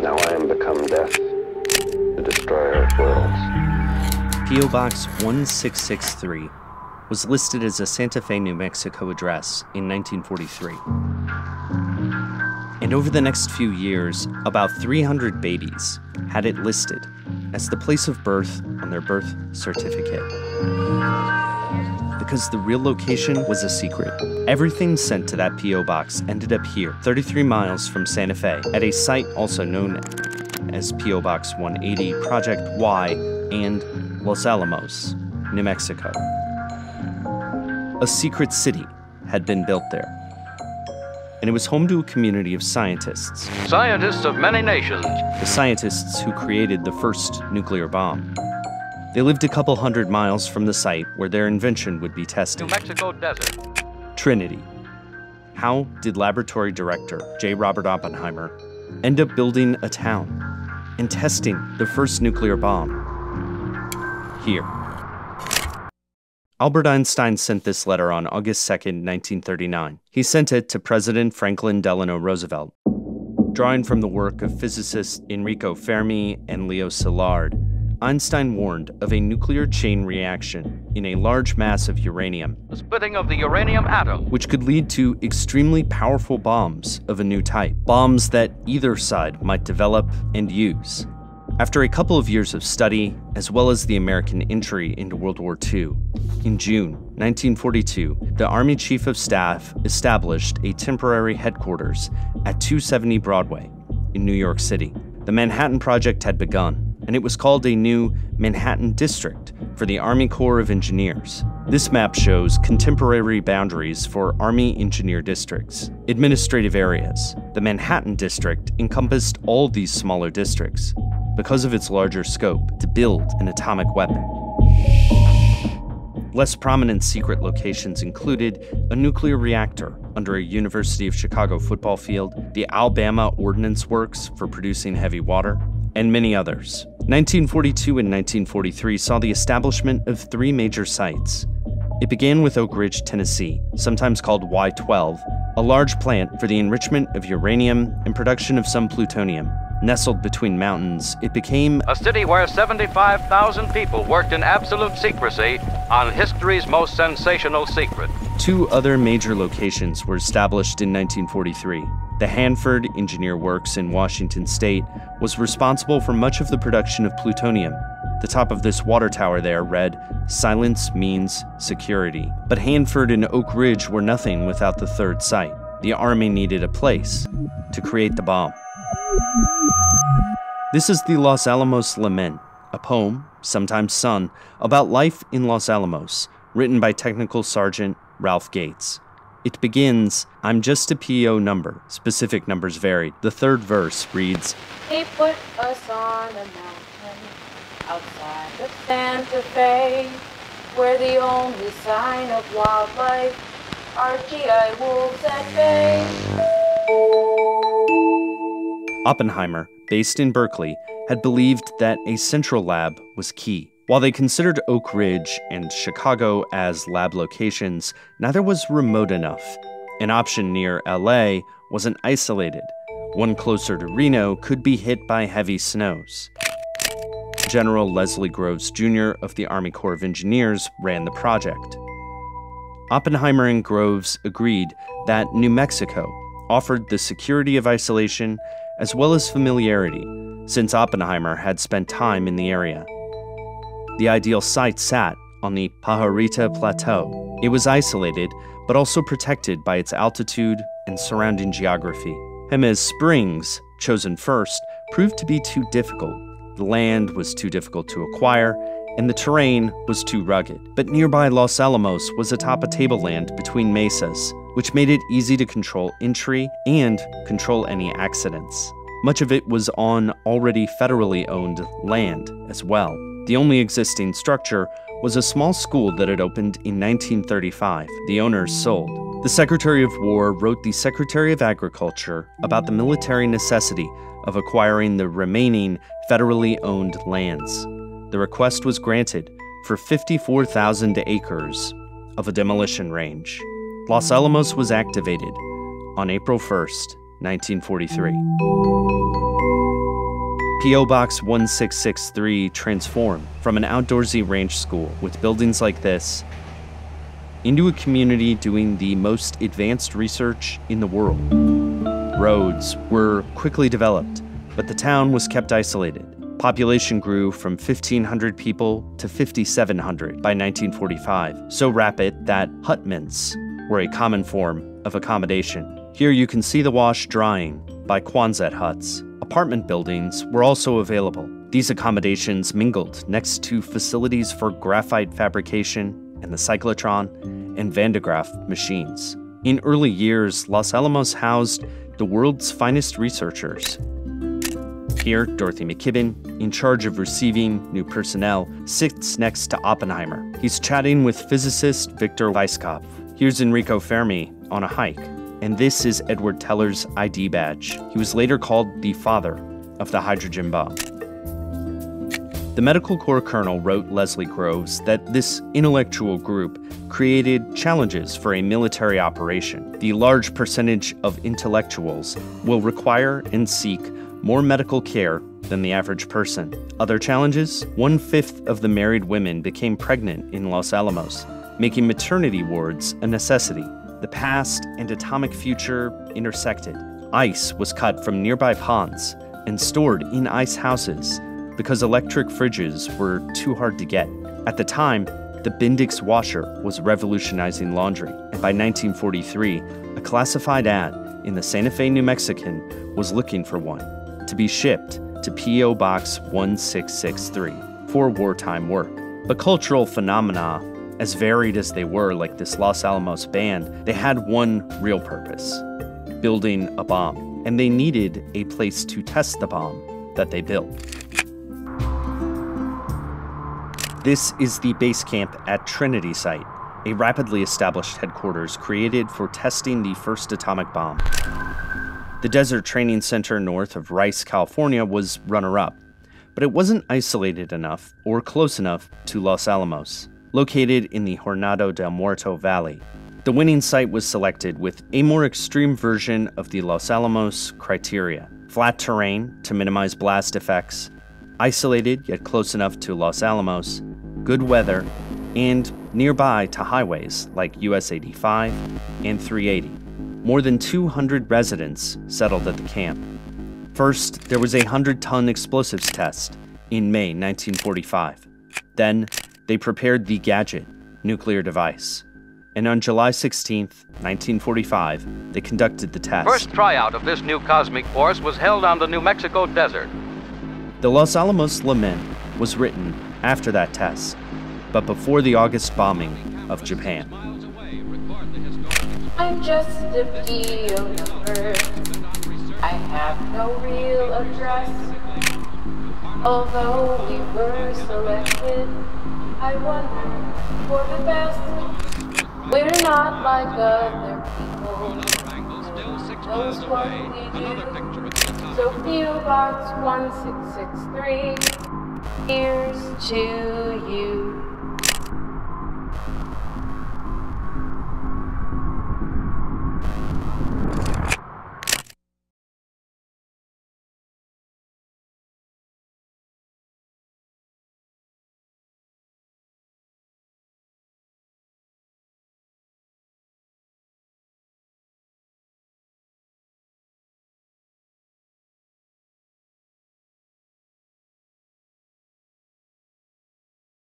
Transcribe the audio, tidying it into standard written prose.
Now I am become death, the destroyer of worlds. P.O. Box 1663 was listed as a Santa Fe, New Mexico address in 1943. And over the next few years, about 300 Beatties had it listed as the place of birth on their birth certificate. Because the real location was a secret, everything sent to that P.O. box ended up here, 33 miles from Santa Fe, at a site also known as P.O. Box 180, Project Y, and Los Alamos, New Mexico. A secret city had been built there, and it was home to a community of scientists. Scientists of many nations. The scientists who created the first nuclear bomb. They lived a couple hundred miles from the site where their invention would be tested. New Mexico desert. Trinity. How did laboratory director J. Robert Oppenheimer end up building a town and testing the first nuclear bomb? Here. Albert Einstein sent this letter on August 2nd, 1939. He sent it to President Franklin Delano Roosevelt. Drawing from the work of physicists Enrico Fermi and Leo Szilard, Einstein warned of a nuclear chain reaction in a large mass of uranium, The splitting of the uranium atom. which could lead to extremely powerful bombs of a new type, bombs that either side might develop and use. After a couple of years of study, as well as the American entry into World War II, in June 1942, the Army Chief of Staff established a temporary headquarters at 270 Broadway in New York City. The Manhattan Project had begun, and it was called a new Manhattan District for the Army Corps of Engineers. This map shows contemporary boundaries for Army engineer districts. Administrative areas. The Manhattan District encompassed all these smaller districts because of its larger scope to build an atomic weapon. Less prominent secret locations included a nuclear reactor under a University of Chicago football field, the Alabama Ordnance Works for producing heavy water, and many others. 1942 and 1943 saw the establishment of three major sites. It began with Oak Ridge, Tennessee, sometimes called Y-12, a large plant for the enrichment of uranium and production of some plutonium. Nestled between mountains, it became A city where 75,000 people worked in absolute secrecy on history's most sensational secret. Two other major locations were established in 1943. The Hanford Engineer Works in Washington State was responsible for much of the production of plutonium. The top of this water tower there read, "Silence means security." But Hanford and Oak Ridge were nothing without the third site. The Army needed a place to create the bomb. This is the Los Alamos Lament, a poem, sometimes sung, about life in Los Alamos, written by Technical Sergeant Ralph Gates. It begins, "I'm just a P.O. number." Specific numbers varied. The third verse reads, They put us on a mountain outside of Santa Fe, where the only sign of wildlife are GI wolves at bay. Oppenheimer, based in Berkeley, had believed that a central lab was key. While they considered Oak Ridge and Chicago as lab locations, neither was remote enough. An option near LA wasn't isolated. One closer to Reno could be hit by heavy snows. General Leslie Groves Jr. of the Army Corps of Engineers ran the project. Oppenheimer and Groves agreed that New Mexico offered the security of isolation as well as familiarity, since Oppenheimer had spent time in the area. The ideal site sat on the Pajarita Plateau. It was isolated, but also protected by its altitude and surrounding geography. Jemez Springs, chosen first, proved to be too difficult. The land was too difficult to acquire, and the terrain was too rugged. But nearby Los Alamos was atop a tableland between mesas, which made it easy to control entry and control any accidents. Much of it was on already federally owned land as well. The only existing structure was a small school that had opened in 1935. The owners sold. The Secretary of War wrote the Secretary of Agriculture about the military necessity of acquiring the remaining federally owned lands. The request was granted for 54,000 acres of a demolition range. Los Alamos was activated on April 1st, 1943. P.O. Box 1663 transformed from an outdoorsy ranch school with buildings like this into a community doing the most advanced research in the world. Roads were quickly developed, but the town was kept isolated. Population grew from 1,500 people to 5,700 by 1945, so rapid that hutments were a common form of accommodation. Here you can see the wash drying by Quonset huts. Apartment buildings were also available. These accommodations mingled next to facilities for graphite fabrication and the cyclotron and Van de Graaff machines. In early years, Los Alamos housed the world's finest researchers. Here, Dorothy McKibben, in charge of receiving new personnel, sits next to Oppenheimer. He's chatting with physicist Victor Weisskopf. Here's Enrico Fermi on a hike. And this is Edward Teller's ID badge. He was later called the father of the hydrogen bomb. The Medical Corps colonel wrote Leslie Groves that this intellectual group created challenges for a military operation. The large percentage of intellectuals will require and seek more medical care than the average person. Other challenges? 1/5 of the married women became pregnant in Los Alamos, making maternity wards a necessity. The past and atomic future intersected. Ice was cut from nearby ponds and stored in ice houses because electric fridges were too hard to get. At the time, the Bendix washer was revolutionizing laundry, and by 1943, a classified ad in the Santa Fe New Mexican was looking for one to be shipped to P.O. Box 1663 for wartime work. But cultural phenomena, as varied as they were, like this Los Alamos band, they had one real purpose: building a bomb. And they needed a place to test the bomb that they built. This is the base camp at Trinity Site, a rapidly established headquarters created for testing the first atomic bomb. The Desert Training Center north of Rice, California was runner-up, but it wasn't isolated enough or close enough to Los Alamos. Located in the Jornado del Muerto Valley, the winning site was selected with a more extreme version of the Los Alamos criteria: flat terrain to minimize blast effects, isolated yet close enough to Los Alamos, good weather, and nearby to highways like US 85 and 380. More than 200 residents settled at the camp. First, there was a 100-ton explosives test in May 1945. Then, they prepared the Gadget nuclear device. And on July 16, 1945, they conducted the test. First tryout of this new cosmic force was held on the New Mexico desert. The Los Alamos Lament was written after that test, but before the August bombing of Japan. I'm just a PO number. I have no real address. Although we were selected, I wonder for the best. We're not like other people. Knows what we do. So PO Box 1663, here's to you.